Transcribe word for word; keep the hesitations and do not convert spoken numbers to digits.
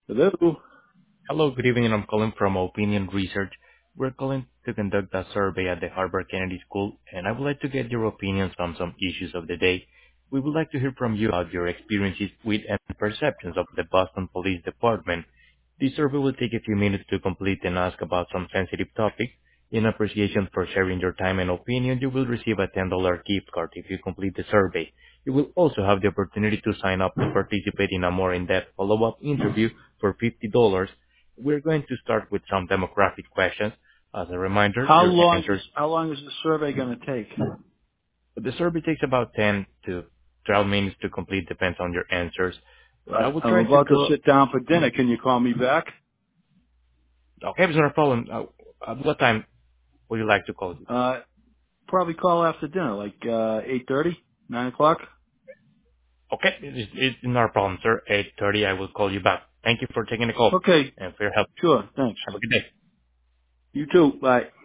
Hello. Hello, good evening. I'm calling from Opinion Research. We're calling to conduct a survey at the Harvard Kennedy School, and I would like to get your opinions on some issues of the day. We would like to hear from you about your experiences with and perceptions of the Boston Police Department. This survey will take a few minutes to complete and ask about some sensitive topics. In appreciation for sharing your time and opinion, you will receive a ten dollars gift card if you complete the survey. You will also have the opportunity to sign up to participate in a more in-depth follow-up interview for fifty dollars. We're going to start with some demographic questions. As a reminder, How your long is answers. how long is the survey going to take? The survey takes about ten to twelve minutes to complete, depends on your answers. But I I, will I'm try to about to go. sit down for dinner. Can you call me back? Okay, there's no problem. Uh, at what time would you like to call you? Uh, probably call after dinner, like uh, eight thirty, nine o'clock. Okay, it's, it's not a problem, sir. eight thirty, I will call you back. Thank you for taking the call Okay. and for your help. Sure. Thanks. Have a good day. You too. Bye.